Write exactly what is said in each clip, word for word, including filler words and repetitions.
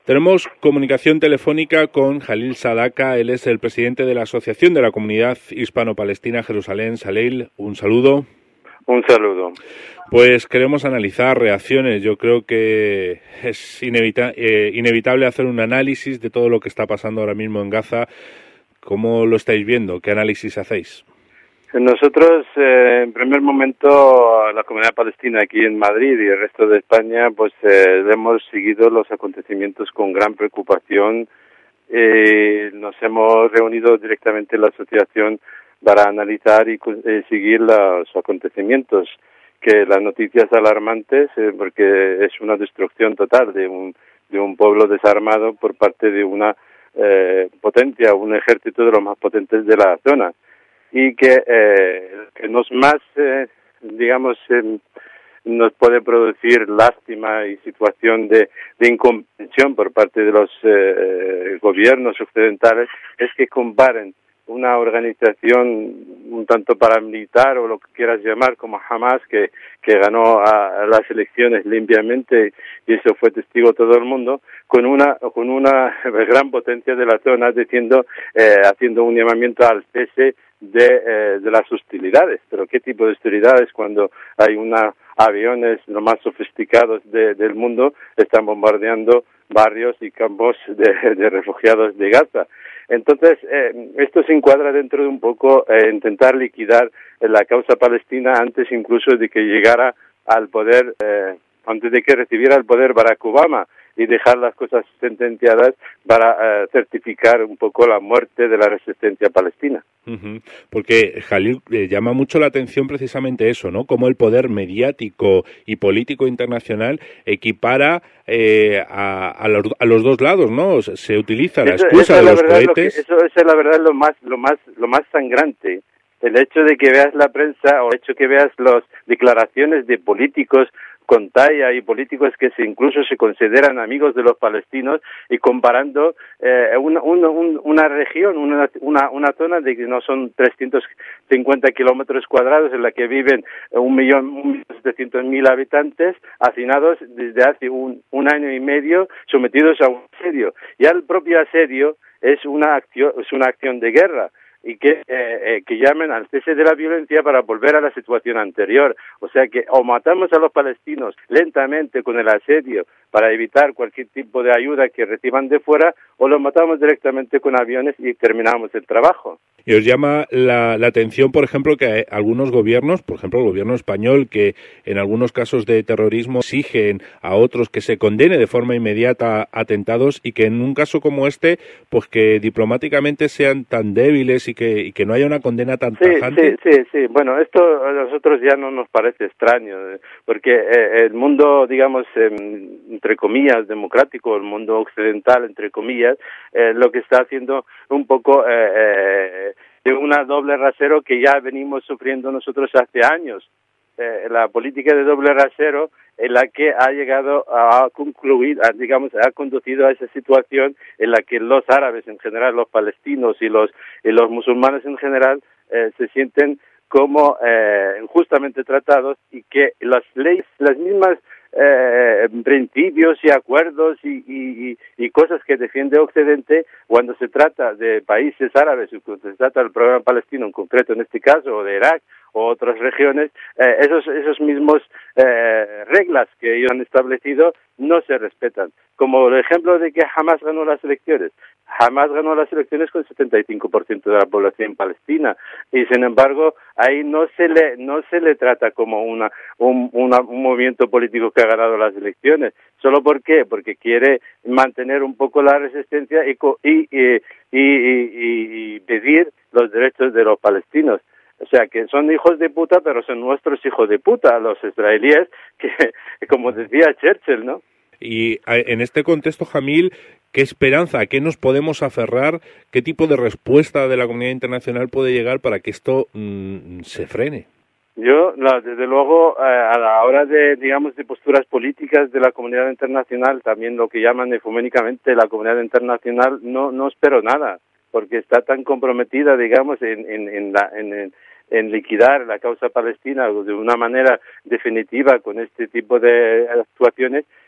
Tenemos comunicación telefónica con Jalil Sadaka, él es el presidente de la Asociación de la Comunidad Hispano-Palestina Jerusalén. Jalil, un saludo. Un saludo. Pues queremos analizar reacciones. Yo creo que es inevita- eh, inevitable hacer un análisis de todo lo que está pasando ahora mismo en Gaza. ¿Cómo lo estáis viendo? ¿Qué análisis hacéis? Nosotros, eh, en primer momento, la comunidad palestina aquí en Madrid y el resto de España, pues eh, hemos seguido los acontecimientos con gran preocupación. Eh, nos hemos reunido directamente en la asociación para analizar y eh, seguir los acontecimientos, que las noticias alarmantes, eh, porque es una destrucción total de un de un pueblo desarmado por parte de una eh, potencia, un ejército de los más potentes de la zona. Y que, eh, que nos más, eh, digamos, eh, nos puede producir lástima y situación de, de incomprensión por parte de los eh, gobiernos occidentales es que comparen una organización un tanto paramilitar o lo que quieras llamar como Hamas, que, que ganó a, a las elecciones limpiamente y eso fue testigo todo el mundo, con una con una gran potencia de la zona diciendo eh, haciendo un llamamiento al cese de, eh, de las hostilidades. Pero ¿qué tipo de hostilidades cuando hay una aviones los más sofisticados de, del mundo están bombardeando barrios y campos de, de refugiados de Gaza? Entonces, eh, esto se encuadra dentro de un poco eh, intentar liquidar la causa palestina antes incluso de que llegara al poder, eh, antes de que recibiera el poder Barack Obama, y dejar las cosas sentenciadas para eh, certificar un poco la muerte de la resistencia palestina. Uh-huh. Porque, Jalil, eh, llama mucho la atención precisamente eso, ¿no? Cómo el poder mediático y político internacional equipara eh, a, a, los, a los dos lados, ¿no? Se utiliza la excusa de los cohetes. Eso, eso es la verdad lo más, lo más, lo más sangrante. El hecho de que veas la prensa o el hecho de que veas las declaraciones de políticos con talla y políticos que se incluso se consideran amigos de los palestinos y comparando eh, una, una, una región, una, una, una zona de que no son trescientos cincuenta kilómetros cuadrados en la que viven un millón, un millón setecientos mil habitantes hacinados desde hace un, un año y medio sometidos a un asedio. Ya el propio asedio es una acción, es una acción de guerra. Y que, eh, eh, que llamen al cese de la violencia para volver a la situación anterior. O sea que o matamos a los palestinos lentamente con el asedio para evitar cualquier tipo de ayuda que reciban de fuera, o los matamos directamente con aviones y terminamos el trabajo. Y os llama la, la atención, por ejemplo, que algunos gobiernos, por ejemplo el gobierno español, que en algunos casos de terrorismo exigen a otros que se condene de forma inmediata atentados y que en un caso como este, pues que diplomáticamente sean tan débiles y que, y que no haya una condena tan sí, tajante. Sí, sí, sí. Bueno, esto a nosotros ya no nos parece extraño, porque eh, el mundo, digamos, eh, entre comillas, democrático, el mundo occidental, entre comillas, eh, lo que está haciendo un poco eh, eh, de una doble rasero que ya venimos sufriendo nosotros hace años. Eh, la política de doble rasero en la que ha llegado a concluir, a, digamos, ha conducido a esa situación en la que los árabes en general, los palestinos y los y los musulmanes en general eh, se sienten como eh, injustamente tratados y que las leyes, las mismas eh, principios y acuerdos y, y, y cosas que defiende Occidente cuando se trata de países árabes o cuando se trata del problema palestino en concreto en este caso o de Irak o otras regiones, eh, esos esos mismos eh, reglas que ellos han establecido no se respetan. Como el ejemplo de que Hamas ganó las elecciones. Hamas ganó las elecciones con el setenta y cinco por ciento de la población palestina y sin embargo ahí no se le no se le trata como una un, una, un movimiento político que ha ganado las elecciones. ¿Solo por qué? Porque quiere mantener un poco la resistencia y y y, y, y, y pedir los derechos de los palestinos. O sea, que son hijos de puta, pero son nuestros hijos de puta, los israelíes, que como decía Churchill, ¿no? Y en este contexto, Jamil, ¿qué esperanza, a qué nos podemos aferrar, qué tipo de respuesta de la comunidad internacional puede llegar para que esto mmm, se frene? Yo, no, desde luego, eh, a la hora de, digamos, de posturas políticas de la comunidad internacional, también lo que llaman ecuménicamente la comunidad internacional, no no espero nada, porque está tan comprometida, digamos, en en en la en, en en liquidar la causa palestina de una manera definitiva con este tipo de actuaciones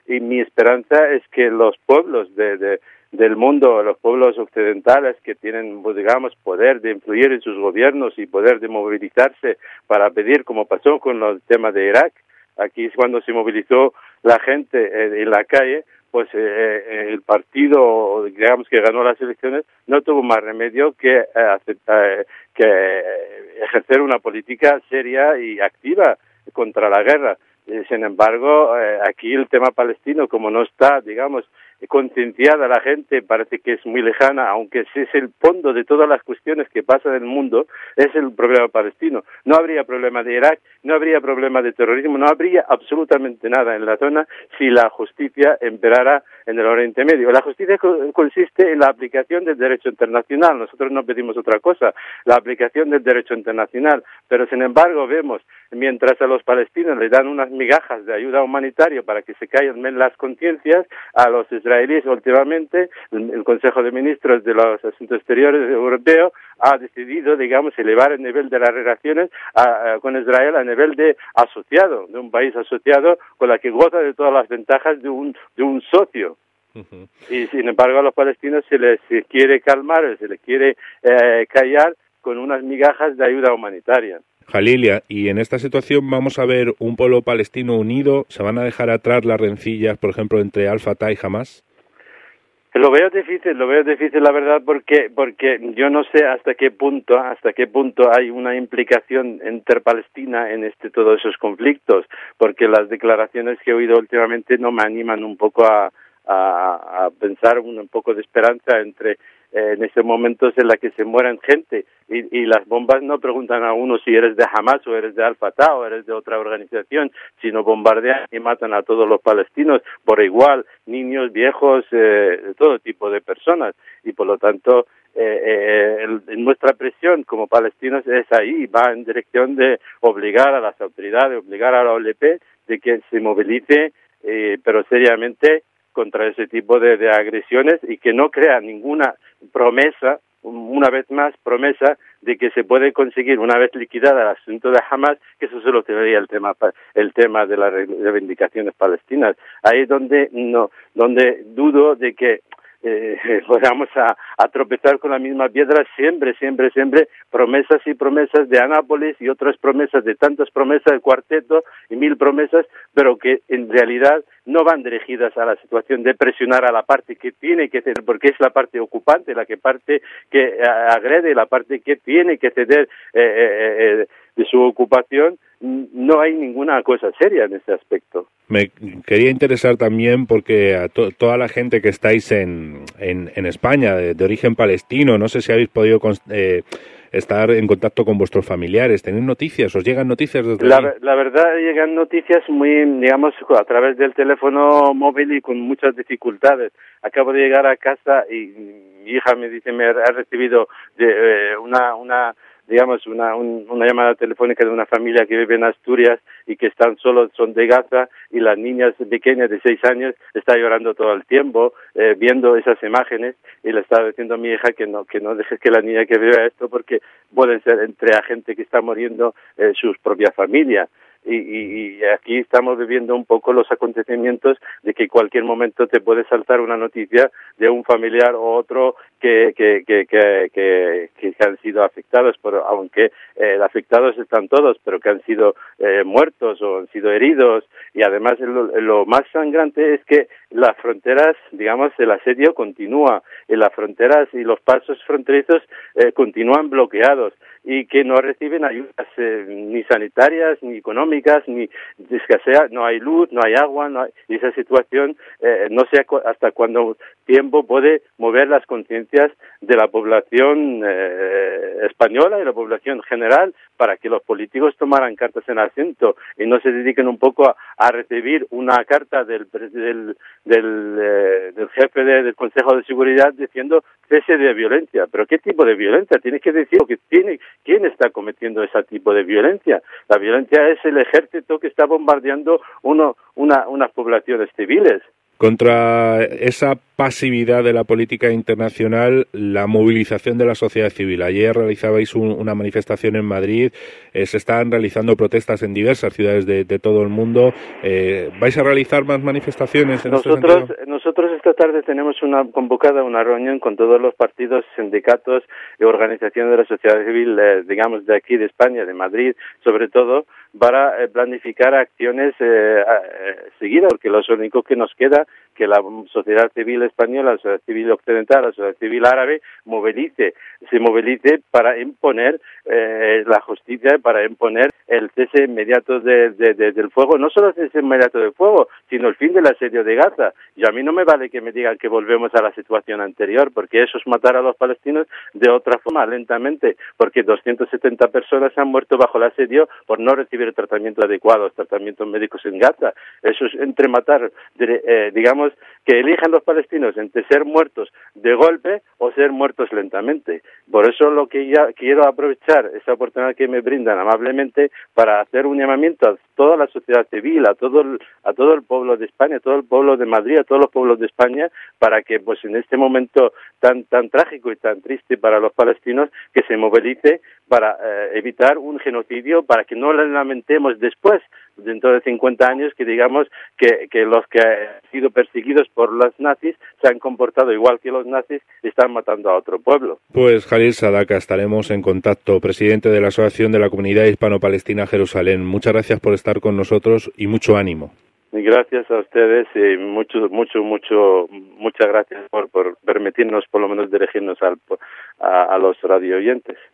y mi esperanza es que los pueblos de, de del mundo, los pueblos occidentales que tienen, pues, digamos, poder de influir en sus gobiernos y poder de movilizarse para pedir, como pasó con el tema de Irak, aquí es cuando se movilizó la gente eh, en la calle, pues eh, el partido, digamos, que ganó las elecciones, no tuvo más remedio que, eh, aceptar, que ejercer una política seria y activa contra la guerra. Sin embargo, eh, aquí el tema palestino, como no está, digamos, concienciada la gente, parece que es muy lejana, aunque ese es el fondo de todas las cuestiones que pasan en el mundo, es el problema palestino. No habría problema de Irak, no habría problema de terrorismo, no habría absolutamente nada en la zona si la justicia imperara en el Oriente Medio. La justicia co- consiste en la aplicación del derecho internacional. Nosotros no pedimos otra cosa, la aplicación del derecho internacional. Pero, sin embargo, vemos, mientras a los palestinos les dan unas migajas de ayuda humanitaria para que se callen las conciencias, a los israelíes últimamente, el, el Consejo de Ministros de los Asuntos Exteriores Europeo ha decidido, digamos, elevar el nivel de las relaciones a, a, con Israel a nivel de asociado, de un país asociado con la que goza de todas las ventajas de un, de un socio. Uh-huh. Y, sin embargo, a los palestinos se les se quiere calmar, se les quiere eh, callar con unas migajas de ayuda humanitaria. Jalilia, y en esta situación vamos a ver un pueblo palestino unido, ¿se van a dejar atrás las rencillas, por ejemplo, entre Al-Fatah y Hamas? Lo veo difícil, lo veo difícil, la verdad, porque porque yo no sé hasta qué punto, hasta qué punto hay una implicación interpalestina en este todos esos conflictos, porque las declaraciones que he oído últimamente no me animan un poco a a, a pensar un, un poco de esperanza entre eh, en estos momentos en la que se mueren gente y, y las bombas no preguntan a uno si eres de Hamas o eres de Al-Fatah o eres de otra organización, sino bombardean y matan a todos los palestinos por igual, niños, viejos, eh, todo tipo de personas, y por lo tanto eh, eh, el, nuestra presión como palestinos es ahí, va en dirección de obligar a las autoridades, obligar a la O L P de que se movilice, eh, pero seriamente, contra ese tipo de, de agresiones, y que no crea ninguna promesa, una vez más promesa, de que se puede conseguir, una vez liquidada el asunto de Hamas, que eso solucionaría el tema el tema de las reivindicaciones palestinas. Ahí es donde no donde dudo de que eh, vamos a, a tropezar con la misma piedra siempre, siempre, siempre, promesas y promesas de Anápolis y otras promesas de tantas promesas del cuarteto y mil promesas, pero que en realidad no van dirigidas a la situación de presionar a la parte que tiene que ceder, porque es la parte ocupante, la que parte que agrede, la parte que tiene que ceder eh, eh, eh, de su ocupación. No hay ninguna cosa seria en ese aspecto. Me quería interesar también porque a to toda la gente que estáis en, en, en España, de, de origen palestino, no sé si habéis podido eh, estar en contacto con vuestros familiares. ¿Tenéis noticias? ¿Os llegan noticias desde la, ahí? La verdad, llegan noticias muy, digamos, a través del teléfono móvil y con muchas dificultades. Acabo de llegar a casa y mi hija me dice, me ha recibido de, eh, una... una digamos, una, un, una llamada telefónica de una familia que vive en Asturias y que están solos, son de Gaza, y las niñas pequeñas de seis años están llorando todo el tiempo, eh, viendo esas imágenes, y le estaba diciendo a mi hija que no, que no dejes que la niña que vea esto, porque pueden ser entre la gente que está muriendo eh, sus propias familias. Y, y, y aquí estamos viviendo un poco los acontecimientos de que cualquier momento te puede saltar una noticia de un familiar o otro que que que que, que, que han sido afectados, pero aunque eh, afectados están todos, pero que han sido eh, muertos o han sido heridos. Y además lo, lo más sangrante es que las fronteras, digamos, el asedio continúa, y las fronteras y los pasos fronterizos eh, continúan bloqueados, y que no reciben ayudas eh, ni sanitarias, ni económicas, ni escasea, no hay luz, no hay agua, no hay, y esa situación eh, no sé hasta cuándo tiempo puede mover las conciencias de la población eh, española y la población general para que los políticos tomaran cartas en el asunto y no se dediquen un poco a, a recibir una carta del del del, eh, del jefe de, del Consejo de Seguridad diciendo cese de violencia. ¿Pero qué tipo de violencia? Tienes que decir que tiene quién está cometiendo ese tipo de violencia. La violencia es el ejército que está bombardeando uno una unas poblaciones civiles. Contra esa pasividad de la política internacional, la movilización de la sociedad civil. Ayer realizabais un, una manifestación en Madrid, eh, se están realizando protestas en diversas ciudades de, de todo el mundo. Eh, ¿Vais a realizar más manifestaciones en nosotros, este sentido? Nosotros esta tarde tenemos una convocada una reunión con todos los partidos, sindicatos y organizaciones de la sociedad civil, eh, digamos, de aquí, de España, de Madrid, sobre todo, para eh, planificar acciones eh, eh, seguidas, porque lo único que nos queda que la sociedad civil española, la sociedad civil occidental, la sociedad civil árabe movilice, se movilice para imponer eh, la justicia, para imponer el cese inmediato de, de, de, del fuego, no solo el cese inmediato del fuego, sino el fin del asedio de Gaza. Y a mí no me vale que me digan que volvemos a la situación anterior, porque eso es matar a los palestinos de otra forma, lentamente, porque doscientas setenta personas han muerto bajo el asedio por no recibir tratamiento adecuado, tratamientos médicos en Gaza. Eso es entre matar, eh, digamos, que elijan los palestinos entre ser muertos de golpe o ser muertos lentamente. Por eso lo que ya quiero aprovechar esa oportunidad que me brindan amablemente para hacer un llamamiento a toda la sociedad civil, a todo el, a todo el pueblo de España, a todo el pueblo de Madrid, a todos los pueblos de España, para que pues en este momento tan tan trágico y tan triste para los palestinos, que se movilice para eh, evitar un genocidio, para que no lo lamentemos después, dentro de cincuenta años, que digamos que, que los que han sido perseguidos por los nazis se han comportado igual que los nazis y están matando a otro pueblo. Pues Jalil Sadaka, estaremos en contacto, presidente de la Asociación de la Comunidad Hispano-Palestina Jerusalén. Muchas gracias por estar con nosotros y mucho ánimo. Y gracias a ustedes y mucho, mucho, mucho, muchas gracias por, por permitirnos por lo menos dirigirnos al, a, a los radio oyentes.